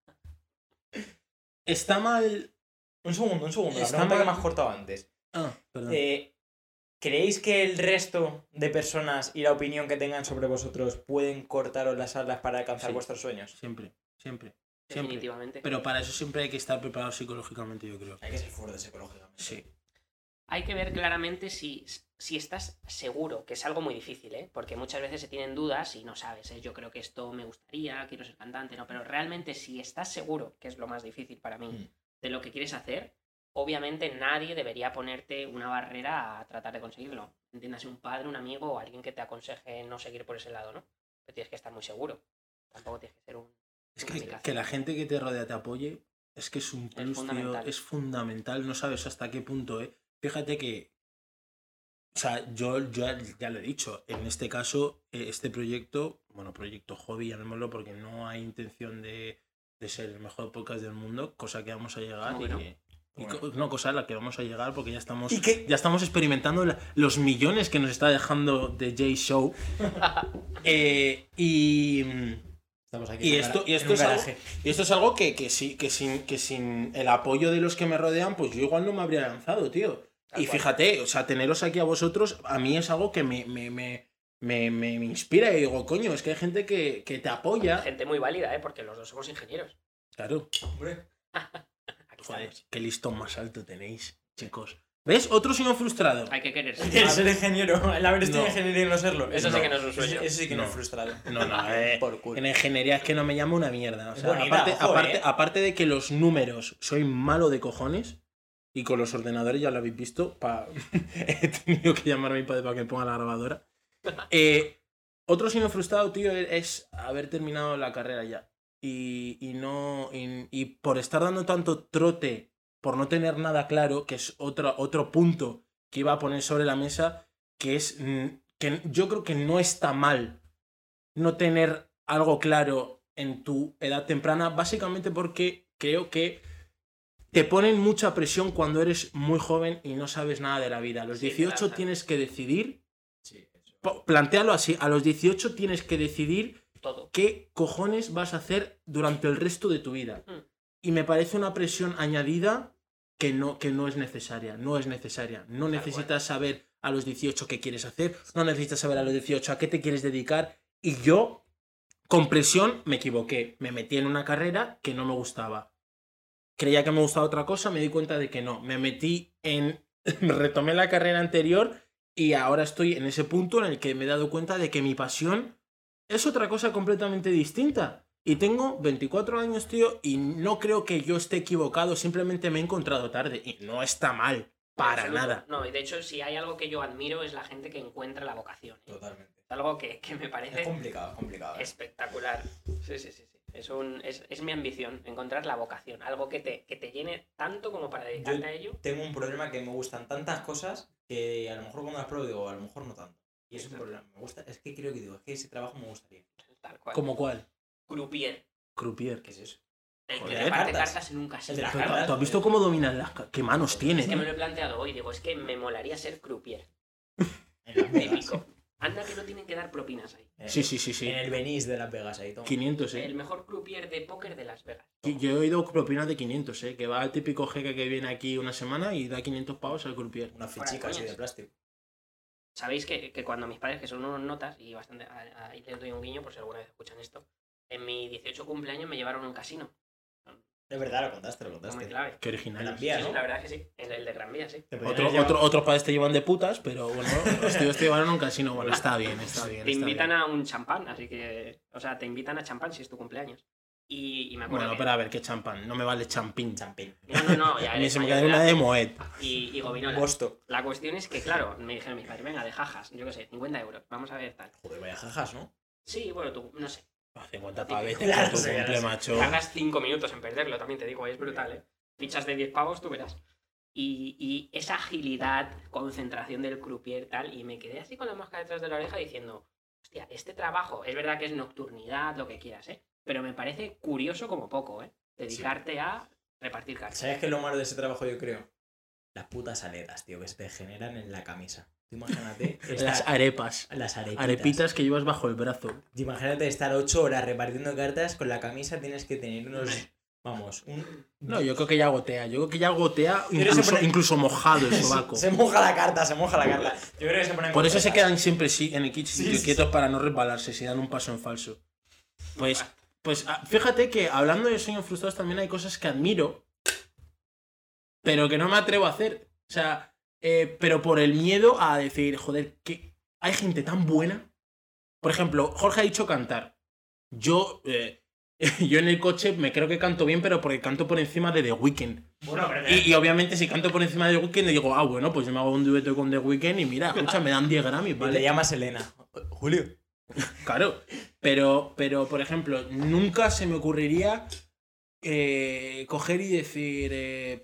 Está mal... Un segundo, un segundo. La Está pregunta que me mal- has cortado antes. Ah, perdón. Eh, ¿Creéis que el resto de personas y la opinión que tengan sobre vosotros pueden cortaros las alas para alcanzar Sí. vuestros sueños? Siempre, siempre, siempre. Definitivamente. Pero para eso siempre hay que estar preparado psicológicamente, yo creo. Hay que ser fuerte psicológicamente. Sí. Hay que ver claramente si, si estás seguro, que es algo muy difícil, ¿eh? Porque muchas veces se tienen dudas y no sabes, ¿eh? Yo creo que esto me gustaría, quiero ser cantante, no, pero realmente si estás seguro, que es lo más difícil para mí, Mm. de lo que quieres hacer, obviamente nadie debería ponerte una barrera a tratar de conseguirlo. Entiéndase un padre, un amigo o alguien que te aconseje no seguir por ese lado, ¿no? Pero tienes que estar muy seguro. Tampoco tienes que ser un... Es una que, aplicación. que la gente que te rodea te apoye es que es un plus, tío, fundamental. es fundamental. No sabes hasta qué punto, ¿eh? Fíjate que, o sea, yo, yo ya lo he dicho, en este caso, eh, este proyecto, bueno, proyecto hobby, llamémoslo, porque no hay intención de, de ser el mejor podcast del mundo, cosa que vamos a llegar ¿Cómo y, que no? y Bueno. co- no, cosa a la que vamos a llegar porque ya estamos, ¿Y qué? ya estamos experimentando la- los millones que nos está dejando The J Show. Eh, y... Estamos aquí Y en un esto, gara- y esto en un es algo, garaje. y esto es algo que, que, sí, que, sin, que sin el apoyo de los que me rodean, pues yo igual no me habría lanzado, tío. Tal Y cual. fíjate, o sea, teneros aquí a vosotros, a mí es algo que me, me, me, me, me- me inspira y digo, coño, es que hay gente que, que te apoya. Gente muy válida, ¿eh? Porque los dos somos ingenieros. Claro, Hombre. Aquí joder, estamos. qué listón más alto tenéis, chicos. ¿Ves? Otro sueño frustrado. Hay que quererse. ¿Quieres ser ingeniero? El haber estudiado No. ingeniería y no serlo. Eso sí que no es un Eso, sueño. eso sí que no, No. es frustrado. No, no, eh, Por culo. en ingeniería es que no me llamo una mierda. O Es sea, bonita, aparte, ojo, aparte, eh. aparte de que los números soy malo de cojones y con los ordenadores ya lo habéis visto, pa... he tenido que llamar a mi padre para que me ponga la grabadora. Eh, otro signo frustrado, tío, es haber terminado la carrera ya. Y, y no. Y, y por estar dando tanto trote, por no tener nada claro, que es otro, otro punto que iba a poner sobre la mesa, que es mm, que yo creo que no está mal no tener algo claro en tu edad temprana, básicamente porque creo que te ponen mucha presión cuando eres muy joven y no sabes nada de la vida. A los Sí, te dieciocho lanzan. tienes que decidir, Sí, eso. po- plantéalo así, a los dieciocho tienes que decidir Todo. qué cojones vas a hacer durante el resto de tu vida. Mm. Y me parece una presión añadida que no, que no es necesaria. No es necesaria. No Tal necesitas saber a los dieciocho qué quieres hacer. No necesitas saber a los dieciocho a qué te quieres dedicar. Y yo, con presión, me equivoqué. Me metí en una carrera que no me gustaba. Creía que me gustaba otra cosa, me di cuenta de que no. Me metí en... retomé la carrera anterior y ahora estoy en ese punto en el que me he dado cuenta de que mi pasión es otra cosa completamente distinta. Y tengo veinticuatro años, tío, y no creo que yo esté equivocado, simplemente me he encontrado tarde. Y no está mal, para Absoluto. nada. No, y de hecho, si hay algo que yo admiro es la gente que encuentra la vocación. ¿eh? Totalmente. Es algo que, que me Es parece complicado, es complicado. ¿eh? espectacular. Sí, sí, sí. sí. Es, un, es, es mi ambición, encontrar la vocación, algo que te, que te llene tanto como para dedicarte Yo a ello. tengo un problema que me gustan tantas cosas que a lo mejor cuando las pruebo digo, a lo mejor no tanto. Y es un problema. Me gusta, es que creo que digo, es que ese trabajo me gustaría. Tal cual. ¿Cómo cuál? Croupier. Crupier. ¿Qué es eso? El que Joder, reparte cartas. cartas en un casino. El de las Pero, cartas. ¿tú has visto cómo dominan las ca- qué manos tiene? Es que me lo he planteado hoy, digo, es que me molaría ser croupier. En Las Vegas. Típico. Anda que no tienen que dar propinas ahí. Eh, Sí, sí, sí, sí. En el Venice de Las Vegas ahí, toma. quinientos, El eh. mejor croupier de póker de Las Vegas. Yo he oído propinas de quinientos, eh. Que va el típico jeque que viene aquí una semana y da quinientos pavos al croupier. Una Fuera fichica así coñas. de plástico. Sabéis que, que cuando mis padres, que son unos notas, y bastante, a- ahí les doy un guiño por si alguna vez escuchan esto, en mi dieciocho cumpleaños me llevaron a un casino. De verdad, lo contaste, lo Muy contaste. clave. Qué En original. Gran es. Vía, Sí, sí, ¿no? la verdad que sí. En el de Gran Vía, sí. Te podrían Otro, haber otro, llevado- otros padres te llevan de putas, pero bueno, los tíos te llevan a un casino. Bueno, está bien, está bien. Te está invitan bien. a un champán, así que. O sea, te invitan a champán si es tu cumpleaños. Y, y me acuerdo. Bueno, que- pero a ver, qué champán. No me vale champín. Champín. No, no, no, ya A mí eres se me mayor queda de una edad. de Moet. Y, y gominola. Bosto. La cuestión es que, claro, me dijeron mis padres, venga, de jajas, yo qué sé, cincuenta euros, vamos a ver tal. Joder, vaya jajas, ¿no? Sí, bueno, tú, no sé. cincuenta pavetes Claro, por tu sí, cumple, claro, sí. macho. Tardas cinco minutos en perderlo, también te digo, es brutal, ¿eh? Fichas de diez pavos, tú verás. Y, y esa agilidad, concentración del croupier, tal, y me quedé así con la mosca detrás de la oreja diciendo, hostia, este trabajo, es verdad que es nocturnidad, lo que quieras, ¿eh? Pero me parece curioso como poco, ¿eh? Dedicarte a repartir cartas. ¿Sabes qué es lo malo de ese trabajo, yo creo? Las putas aletas, tío, que se te generan en la camisa. Tú imagínate. Las estar- arepas. las arepitas. Arepitas que llevas bajo el brazo. Tú imagínate estar ocho horas repartiendo cartas, con la camisa tienes que tener unos. Vamos, un. No, yo creo que ya gotea. Yo creo que ya gotea Pero se incluso, pone- incluso mojado el se, sobaco. se moja la carta, se moja la carta. Yo creo que se ponen. Por eso se completas. quedan siempre sí, en el kit Sí, sitio sí, quietos sí. para no resbalarse si dan un paso en falso. Pues, pues ah, fíjate que hablando de sueños frustrados también hay cosas que admiro, pero que no me atrevo a hacer. O sea, eh, pero por el miedo a decir, joder, que hay gente tan buena. Por ejemplo, Jorge ha dicho cantar. Yo, eh, yo en el coche me creo que canto bien, pero porque canto por encima de The Weeknd. Bueno, pero. Y, y obviamente si canto por encima de The Weeknd digo, ah, bueno, pues yo me hago un dueto con The Weeknd y mira, escucha, me dan diez Grammys, Y ¿vale? le llamas Elena. Julio. Claro, pero, pero por ejemplo, nunca se me ocurriría eh, coger y decir, eh,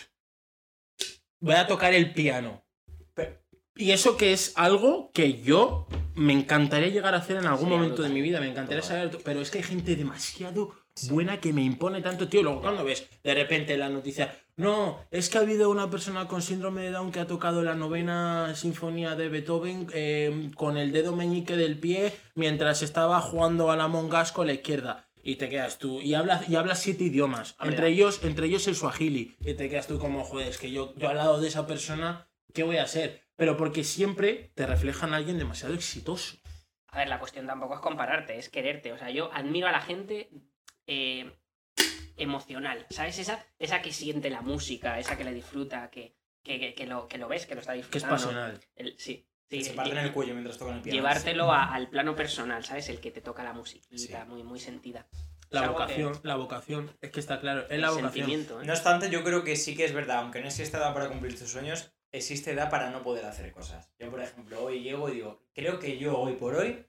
pff, voy a tocar el piano. Pero- Y eso que es algo que yo me encantaría llegar a hacer en algún Sería momento de brutal. mi vida, me encantaría saber, pero es que hay gente demasiado buena que me impone tanto, tío. Luego cuando ves de repente la noticia, no, es que ha habido una persona con síndrome de Down que ha tocado la novena sinfonía de Beethoven eh, con el dedo meñique del pie mientras estaba jugando al Among Us con la izquierda. Y te quedas tú, y hablas, y hablas siete idiomas, Ah, entre mira. ellos, entre ellos el suajili, y te quedas tú como, joder, es que yo, yo al lado de esa persona, ¿qué voy a hacer? Pero porque siempre te reflejan a alguien demasiado exitoso. A ver, la cuestión tampoco es compararte, es quererte. O sea, yo admiro a la gente eh, emocional, ¿sabes? Esa, esa que siente la música, esa que le disfruta, que, que, que- que lo, que lo ves, que lo está Que es disfrutando. pasional. El- sí, Que sí. se parten lle- el cuello mientras tocan el piano. Llevártelo a- al plano personal, ¿sabes? El que te toca la musiquita, Sí. muy, muy sentida. La Es algo vocación, que- la vocación, es que está claro, es el la vocación. sentimiento, ¿eh? No obstante, yo creo que sí que es verdad, aunque no existe edad para cumplir tus sueños, existe edad para no poder hacer cosas. Yo, por ejemplo, hoy llego y digo, creo que yo hoy por hoy,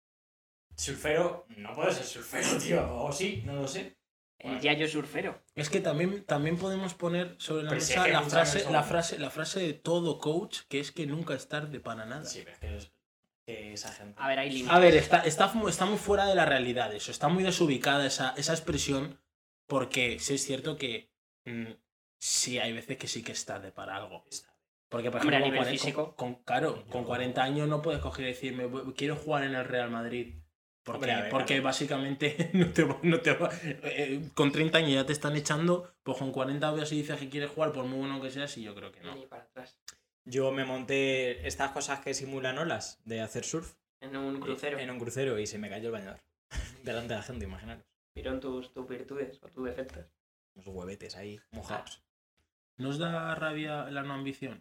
surfero, no puedo ser surfero, tío, o sí, no lo sé. El yayo surfero. Es que también, también podemos poner sobre la Pero si mesa es que la escúchame frase, eso. la, frase, la frase de todo coach, que es que nunca es tarde para nada. Sí, pero es que, es- que esa gente... A ver, hay límites. A ver, está, está, mu- está muy fuera de la realidad eso, está muy desubicada esa, esa expresión, porque sí es cierto que mm, sí hay veces que sí que es tarde para algo. Porque, por Hombre, ejemplo, a con, nivel cuare- físico. con- con- claro, con cuarenta años no puedes coger y decirme, "Voy- quiero jugar en el Real Madrid. Porque, Hombre, a ver, porque a ver. básicamente no te, va- no te va- eh, con treinta años ya te están echando, pues con cuarenta veas y dices que quieres jugar, por muy bueno que seas, y yo creo que no. Ni para atrás. Yo me monté estas cosas que simulan olas de hacer surf En un crucero. en un crucero y se me cayó el bañador. Delante de la gente, imaginaros. Vieron tus, tus virtudes o tus defectos. Unos huevetes ahí, mojados. ¿Nos da rabia la no ambición?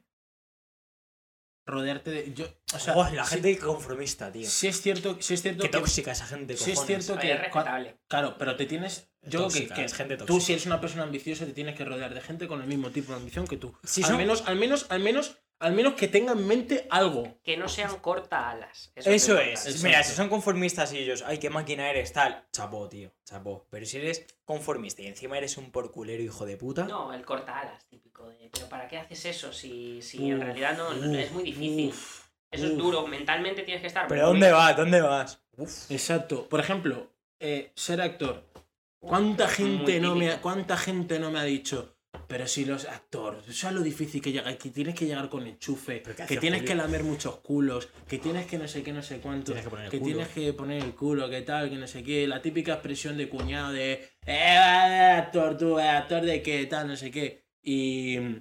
Rodearte de... Yo, o sea, Joder, la sí- gente conformista, tío. sí es cierto, sí es cierto Qué que... tóxica esa gente, Sí es cojones. cierto A ver, que... es respetable. Claro, pero te tienes... Yo creo que, Tóxica, que es gente tú, tóxica. si eres una persona ambiciosa, te tienes que rodear de gente con el mismo tipo de ambición que tú. Sí, al, son- menos, al menos, al menos al menos que tenga en mente algo. Que no sean corta alas. Eso, Eso es. Exacto. Mira, si son conformistas y ellos, ay, qué máquina eres, tal. Chapó, tío, chapó. Pero si eres conformista y encima eres un porculero hijo de puta. No, el corta alas, típico de. Pero ¿para qué haces eso si, si uf, en realidad no, uf, es muy difícil? Uf, eso uf. es duro, mentalmente tienes que estar. ¿Pero dónde vas? ¿Dónde vas? Uf. Exacto. Por ejemplo, eh, ser actor. ¿Cuánta gente, no me ha, ¿Cuánta gente no me ha dicho? Pero si los actores, eso es lo difícil que llega, que tienes que llegar con enchufe, que tienes Julio? que lamer muchos culos, que tienes que no sé qué, no sé cuánto, tienes que, poner el, que tienes que poner el culo, que tal, que no sé qué, la típica expresión de cuñado de eh, actor, tú, eh, actor de qué, tal, no sé qué. Y, y,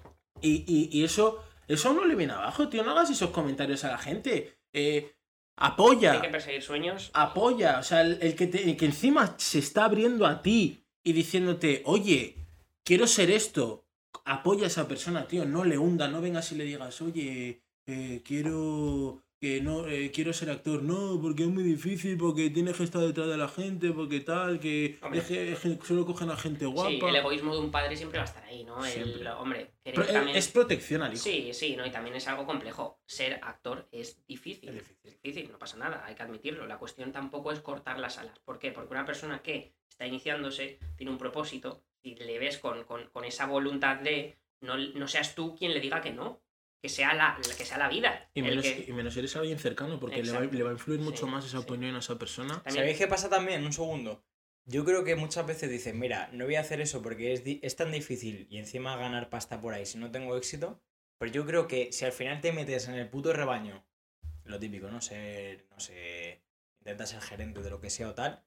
y, y eso, eso no le viene abajo, tío, no hagas esos comentarios a la gente. Eh, apoya. Hay que perseguir sueños. Apoya, o sea, el, el, que te, el que encima se está abriendo a ti y diciéndote, oye, quiero ser esto, apoya a esa persona, tío, no le hunda, no vengas y le digas, oye, eh, quiero que no eh, quiero ser actor, no, porque es muy difícil, porque tienes que estar detrás de la gente, porque tal, que deje, deje, solo cogen a gente guapa. Sí, el egoísmo de un padre siempre va a estar ahí, ¿no? El, hombre, Pero también... es protección al hijo. Sí, sí, no, y también es algo complejo. Ser actor es difícil. Es difícil. Es difícil, no pasa nada, hay que admitirlo. La cuestión tampoco es cortar las alas. ¿Por qué? Porque una persona que está iniciándose tiene un propósito y le ves con, con, con esa voluntad de no, no seas tú quien le diga que no. Que sea la, que sea la vida. Y menos, que... y menos eres alguien cercano, porque le va, le va a influir mucho sí, más esa sí. opinión a esa persona. ¿También? ¿Sabéis qué pasa también? Un segundo. Yo creo que muchas veces dicen, mira, no voy a hacer eso porque es, es tan difícil y encima ganar pasta por ahí si no tengo éxito. Pero yo creo que si al final te metes en el puto rebaño, lo típico, no sé, no sé, intentas ser gerente de lo que sea o tal,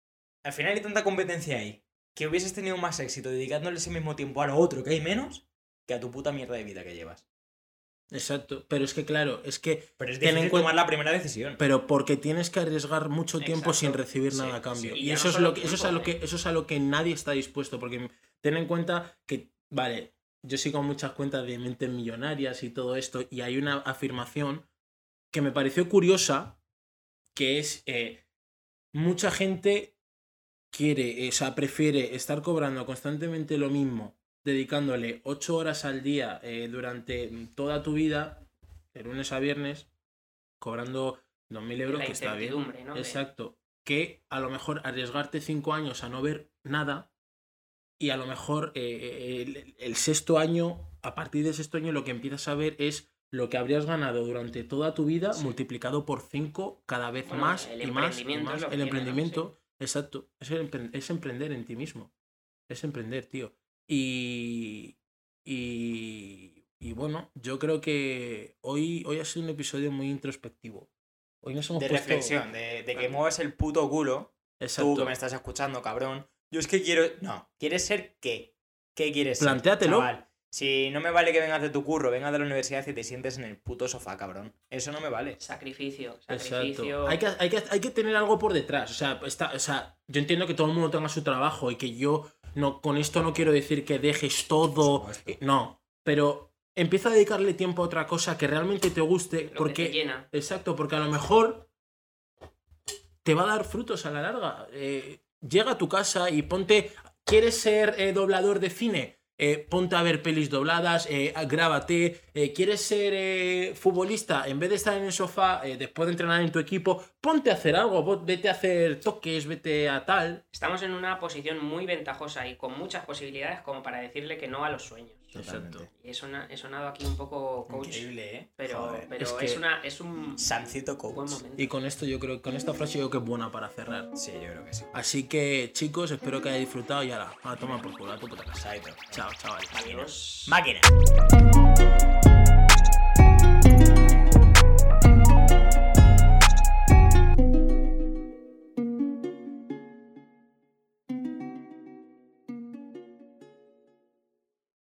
al final hay tanta competencia ahí que hubieses tenido más éxito dedicándole ese mismo tiempo a lo otro que hay menos que a tu puta mierda de vida que llevas. Exacto, pero es que claro, es que... Pero es difícil tomar la primera decisión. Pero porque tienes que arriesgar mucho tiempo Exacto. sin recibir nada sí, a cambio. Sí. Y, y eso, no es lo que, tiempo, eso, es a lo que, eso es a lo que nadie está dispuesto, porque ten en cuenta que, vale, yo sigo muchas cuentas de mentes millonarias y todo esto, y hay una afirmación que me pareció curiosa, que es, eh, mucha gente quiere, eh, o sea, prefiere estar cobrando constantemente lo mismo, dedicándole ocho horas al día eh, durante toda tu vida, de lunes a viernes, cobrando dos mil euros, que está bien. ¿No? Exacto. Que a lo mejor arriesgarte cinco años a no ver nada y a lo mejor eh, el, el sexto año, a partir del sexto año lo que empiezas a ver es lo que habrías ganado durante toda tu vida sí. multiplicado por cinco cada vez bueno, más y más y más. El emprendimiento, sí. exacto. Es, el, es emprender en ti mismo. Es emprender, tío. Y, y, y bueno, yo creo que hoy, hoy ha sido un episodio muy introspectivo. Hoy nos hemos de puesto... reflexión, de, de que mueves el puto culo. Exacto. Tú que me estás escuchando, cabrón. Yo es que quiero... No, ¿quieres ser qué? ¿Qué quieres ser? Plantéatelo. Chaval? Si no me vale que vengas de tu curro, vengas de la universidad y te sientes en el puto sofá, cabrón. Eso no me vale. Sacrificio, sacrificio. Hay que, hay, que, hay que tener algo por detrás. O sea, está, o sea, yo entiendo que todo el mundo tenga su trabajo y que yo... No, con esto no quiero decir que dejes todo, no, pero empieza a dedicarle tiempo a otra cosa que realmente te guste, lo porque que te llena. Exacto, porque a lo mejor te va a dar frutos a la larga. Eh, llega a tu casa y ponte, ¿quieres ser eh, doblador de cine? Eh, ponte a ver pelis dobladas, eh, grábate. Eh, ¿Quieres ser eh, futbolista? En vez de estar en el sofá, eh, después de entrenar en tu equipo, ponte a hacer algo, vete a hacer toques, vete a tal. Estamos en una posición muy ventajosa y con muchas posibilidades como para decirle que no a los sueños. Exacto. Y he sonado aquí un poco coach. Increíble, ¿eh? Pero, Joder, pero es, es, que... una, es un Sancito coach. buen momento. Y con esto yo creo, con esta frase yo creo que es buena para cerrar. Sí, yo creo que sí. Así que, chicos, espero que hayáis disfrutado y ahora, a tomar por culo, a tu puta casa. Chaito. Chao, chaval. Adiós. Máquina.